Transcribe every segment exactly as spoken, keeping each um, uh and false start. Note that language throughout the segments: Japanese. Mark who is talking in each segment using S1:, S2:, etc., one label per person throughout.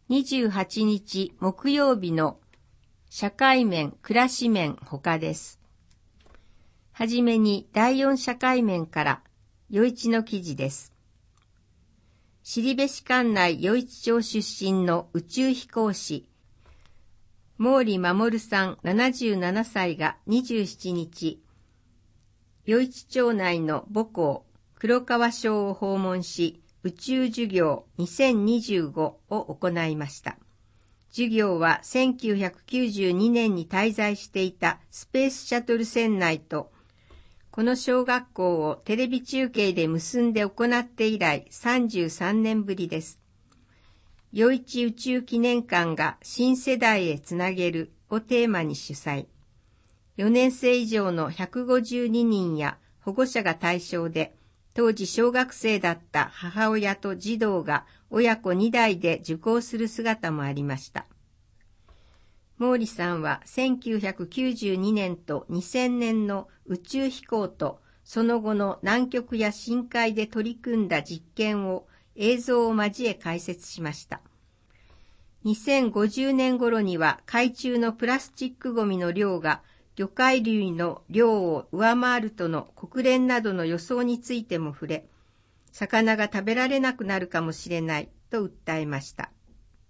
S1: にじゅうはちにち木曜日の社会面、暮らし面他です。はじめにだいよん社会面から余市の記事です。後部管内余市町出身の宇宙飛行士、毛利守さんななじゅうななさいがにじゅうしちにち、余市町内の母校黒川小を訪問し、宇宙授業にせんにじゅうごを行いました。授業はせんきゅうひゃくきゅうじゅうにねんに滞在していたスペースシャトル船内と、この小学校をテレビ中継で結んで行って以来さんじゅうさんねんぶりです。余市宇宙記念館が新世代へつなげるをテーマに主催。よねんせい以上のひゃくごじゅうににんや保護者が対象で、当時小学生だった母親と児童が親子にだいで受講する姿もありました。毛利さんはせんきゅうひゃくきゅうじゅうにねんとにせんねんの宇宙飛行とその後の南極や深海で取り組んだ実験を映像を交え解説しました。にせんごじゅうねん頃には海中のプラスチックごみの量が魚介類の量を上回るとの国連などの予想についても触れ、魚が食べられなくなるかもしれないと訴えました。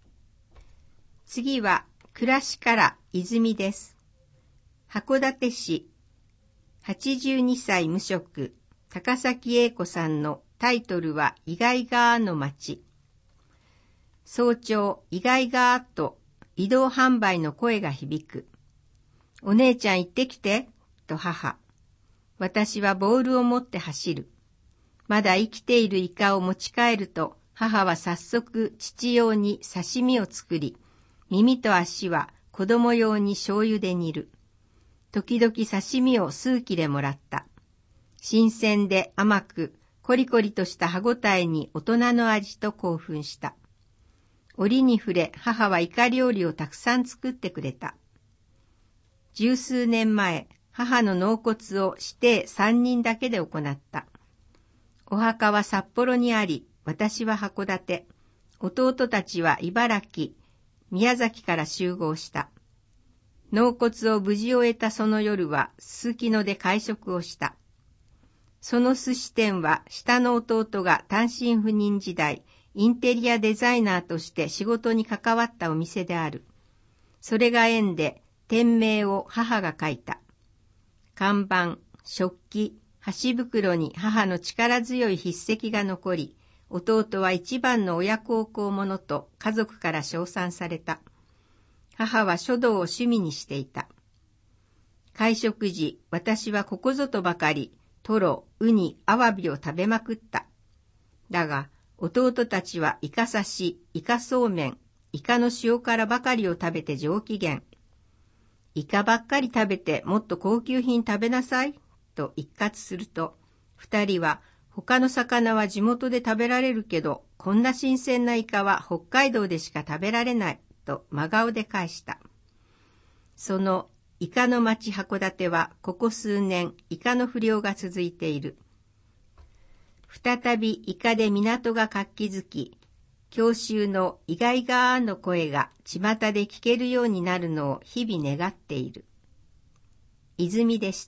S1: 次は暮らしから泉です。函館市、はちじゅうにさい無職、高崎英子さんのタイトルは意外がーの街。早朝、意外がーと移動販売の声が響く。お姉ちゃん行ってきて、と母。私はボールを持って走る。まだ生きているイカを持ち帰ると、母は早速父用に刺身を作り、耳と足は子供用に醤油で煮る。時々刺身を数切れもらった。新鮮で甘く、コリコリとした歯ごたえに大人の味と興奮した。折に触れ、母はイカ料理をたくさん作ってくれた。十数年前、母の納骨を師弟三人だけで行った。お墓は札幌にあり、私は函館、弟たちは茨城、宮崎から集合した。納骨を無事終えたその夜は、すすきので会食をした。その寿司店は、下の弟が単身赴任時代、インテリアデザイナーとして仕事に関わったお店である。それが縁で、店名を母が書いた。看板、食器、箸袋に母の力強い筆跡が残り、弟は一番の親孝行者と家族から称賛された。母は書道を趣味にしていた。会食時、私はここぞとばかり、トロ、ウニ、アワビを食べまくった。だが、弟たちはイカ刺し、イカそうめん、イカの塩辛ばかりを食べて上機嫌。イカばっかり食べてもっと高級品食べなさい、と一喝すると、二人は他の魚は地元で食べられるけど、こんな新鮮なイカは北海道でしか食べられない、と真顔で返した。そのイカの町函館はここ数年イカの不漁が続いている。再びイカで港が活気づき、郷愁の意外がーの声が巷で聞けるようになるのを日々願っている。泉でした。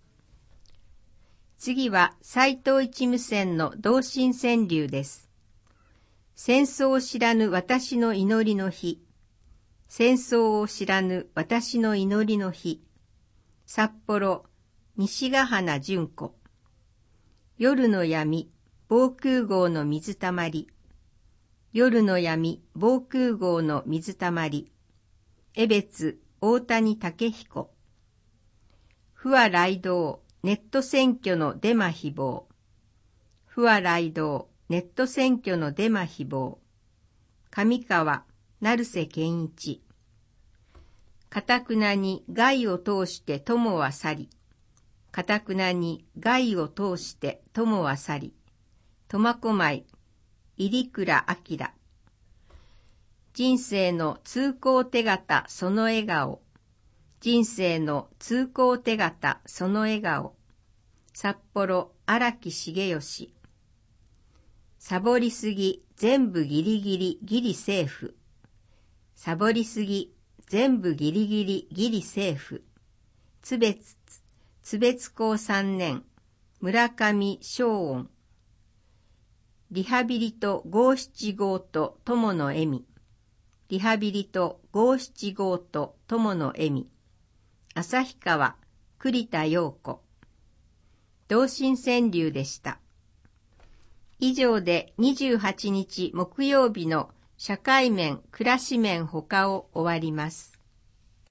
S1: 次は斎藤一無線の同心川柳です。戦争を知らぬ私の祈りの日。戦争を知らぬ私の祈りの日。札幌、西ヶ花純子。夜の闇、防空壕の水たまり。夜の闇、防空壕の水たまり。江別、大谷武彦。不破雷道、ネット選挙のデマ誹謗。不破雷道、ネット選挙のデマ誹謗。上川、成瀬健一。かたくなに害を通して友は去り。かたくなに害を通して友は去り。苫小牧、入倉明。人生の通行手形その笑顔。人生の通行手形その笑顔。札幌荒木重義。サボりすぎ全部ギリギリギリセーフ。 サボりすぎ、全部ギリギリギリセーフ。津別、津別校三年、村上正音。リハビリと五七五と友の笑み。リハビリと五七五と友の笑み。旭川、栗田陽子。同心川柳でした。以上でにじゅうはちにち木曜日の社会面、暮らし面他を終わります。